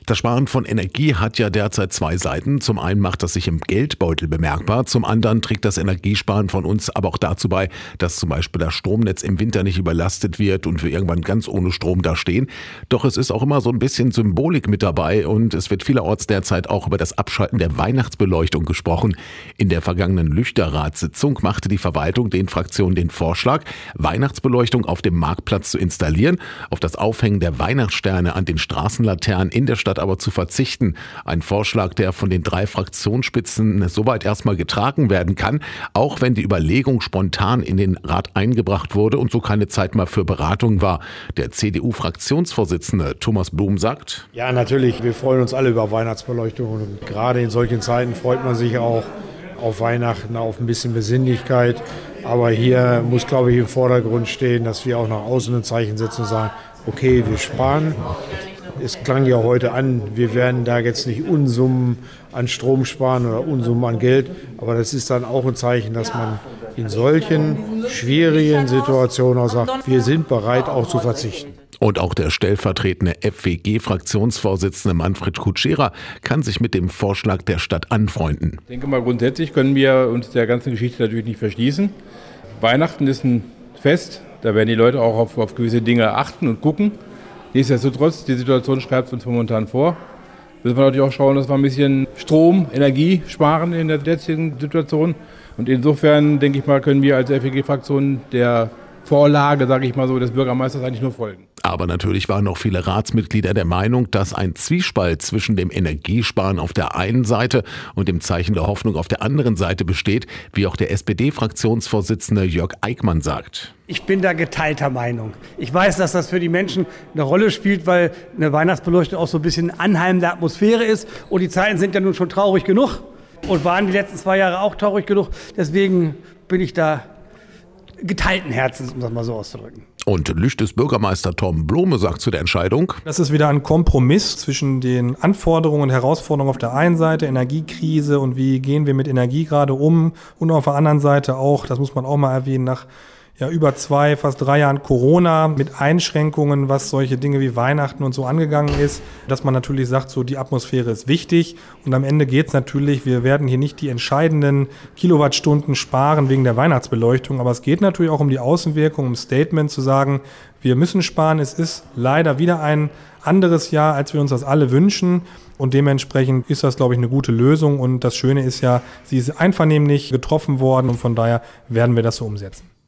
Das Sparen von Energie hat ja derzeit zwei Seiten. Zum einen macht das sich im Geldbeutel bemerkbar, zum anderen trägt das Energiesparen von uns aber auch dazu bei, dass zum Beispiel das Stromnetz im Winter nicht überlastet wird und wir irgendwann ganz ohne Strom dastehen. Doch es ist auch immer so ein bisschen Symbolik mit dabei und es wird vielerorts derzeit auch über das Abschalten der Weihnachtsbeleuchtung gesprochen. In der vergangenen Lüchterratssitzung machte die Verwaltung den Fraktionen den Vorschlag, Weihnachtsbeleuchtung auf dem Marktplatz zu installieren, auf das Aufhängen der Weihnachtssterne an den Straßenlaternen in der Stadt aber zu verzichten. Ein Vorschlag, der von den 3 Fraktionsspitzen soweit erstmal getragen werden kann, auch wenn die Überlegung spontan in den Rat eingebracht wurde und so keine Zeit mal für Beratung war. Der CDU-Fraktionsvorsitzende Thomas Blum sagt: Ja, natürlich, wir freuen uns alle über Weihnachtsbeleuchtung und gerade in solchen Zeiten freut man sich auch auf Weihnachten, auf ein bisschen Besinnlichkeit. Aber hier muss, glaube ich, im Vordergrund stehen, dass wir auch nach außen ein Zeichen setzen und sagen, okay, wir sparen. Es klang ja heute an, wir werden da jetzt nicht Unsummen an Strom sparen oder Unsummen an Geld, aber das ist dann auch ein Zeichen, dass man in solchen schwierigen Situationen auch sagt, wir sind bereit auch zu verzichten. Und auch der stellvertretende FWG-Fraktionsvorsitzende Manfred Kutschera kann sich mit dem Vorschlag der Stadt anfreunden. Ich denke mal, grundsätzlich können wir uns der ganzen Geschichte natürlich nicht verschließen. Weihnachten ist ein Fest, da werden die Leute auch auf gewisse Dinge achten und gucken. Nichtsdestotrotz, die Situation schreibt uns momentan vor. Müssen wir natürlich auch schauen, dass wir ein bisschen Strom, Energie sparen in der jetzigen Situation. Und insofern, denke ich mal, können wir als FWG-Fraktion der Vorlage, sage ich mal so, des Bürgermeisters eigentlich nur folgen. Aber natürlich waren noch viele Ratsmitglieder der Meinung, dass ein Zwiespalt zwischen dem Energiesparen auf der einen Seite und dem Zeichen der Hoffnung auf der anderen Seite besteht, wie auch der SPD-Fraktionsvorsitzende Jörg Eickmann sagt. Ich bin da geteilter Meinung. Ich weiß, dass das für die Menschen eine Rolle spielt, weil eine Weihnachtsbeleuchtung auch so ein bisschen anheimende Atmosphäre ist. Und die Zeiten sind ja nun schon traurig genug und waren die letzten 2 Jahre auch traurig genug. Deswegen bin ich da geteilten Herzens, um das mal so auszudrücken. Und Lüchtes Bürgermeister Tom Blome sagt zu der Entscheidung: Das ist wieder ein Kompromiss zwischen den Anforderungen und Herausforderungen auf der einen Seite, Energiekrise und wie gehen wir mit Energie gerade um, und auf der anderen Seite auch, das muss man auch mal erwähnen, nach über 2, fast 3 Jahren Corona mit Einschränkungen, was solche Dinge wie Weihnachten und so angegangen ist, dass man natürlich sagt, so die Atmosphäre ist wichtig und am Ende geht es natürlich, wir werden hier nicht die entscheidenden Kilowattstunden sparen wegen der Weihnachtsbeleuchtung, aber es geht natürlich auch um die Außenwirkung, um Statement zu sagen, wir müssen sparen, es ist leider wieder ein anderes Jahr, als wir uns das alle wünschen und dementsprechend ist das, glaube ich, eine gute Lösung und das Schöne ist ja, sie ist einvernehmlich getroffen worden und von daher werden wir das so umsetzen.